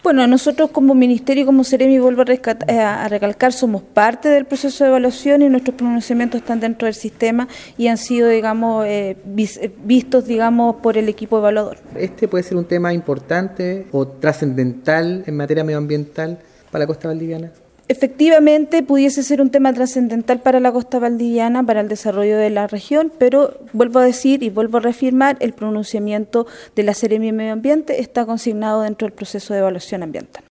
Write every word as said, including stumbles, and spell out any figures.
Bueno, nosotros como Ministerio y como Ceremi, vuelvo a, rescatar, a recalcar, somos parte del proceso de evaluación y nuestros pronunciamientos están dentro del sistema y han sido, digamos, eh, vis, vistos, digamos, por el equipo evaluador. ¿Este puede ser un tema importante o trascendental en materia medioambiental para la costa valdiviana? Efectivamente, pudiese ser un tema trascendental para la costa valdiviana, para el desarrollo de la región, pero vuelvo a decir y vuelvo a reafirmar, el pronunciamiento de la Seremi de Medio Ambiente está consignado dentro del proceso de evaluación ambiental.